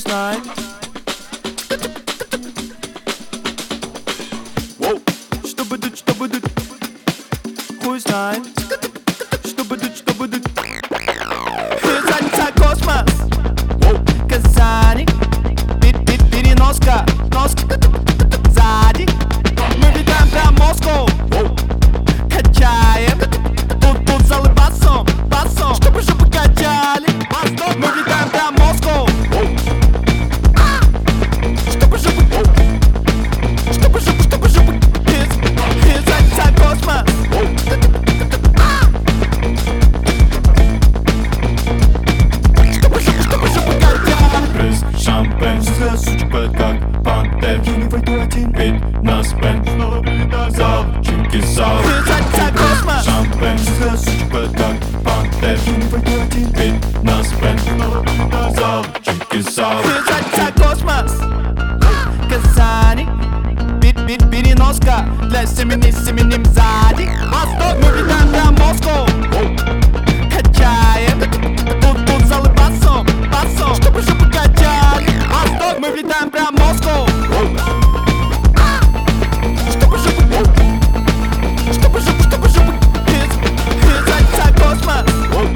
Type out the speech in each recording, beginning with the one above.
знает? Что будет, что будет? Хуй знает. Что будет, что будет? Задница космос. Казани. Переноска. Носка. Сзади. Мы летаем прям в Москву. Качаем. Тут залы басом. Басом. Чтобы качали. Мы летаем прям в Москву. Чтобы задница космос. Брызг шампань, сучка как пантер. Я не войду один. Ведь нас бэнд зал, чики зал. Задница космос. Шампань, сучка как пантер. Я не войду один. Ведь нас бэнд зал, чики зал. Задница космос. Казани. Переноска. Для семеним сзади. Восток. Мы летаем прям в Москву. Качаем. Тут залы басом. Басом. Чтобы качали. Восток. Мы влетаем прям в Москву. Чтобы задница космос.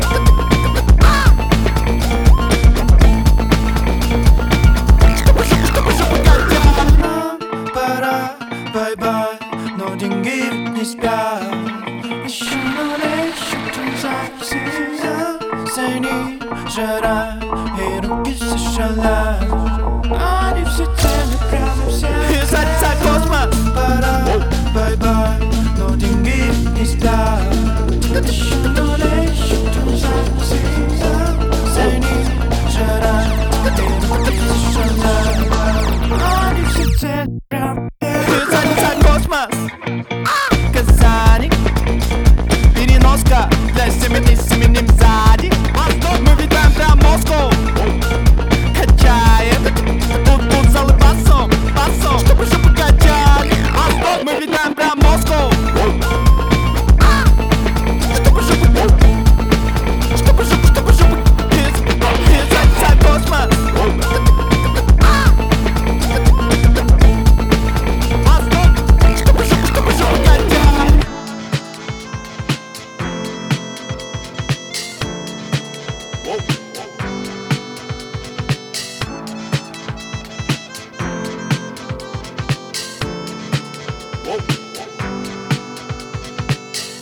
Пора, бай-бай, но деньги не спят. Еще море, еще тунца, цени, жара, и руки все шалят. Они все цены, прямо все. Задница космос. Пора, бай-бай, но деньги не спят. Еще море, еще тунца,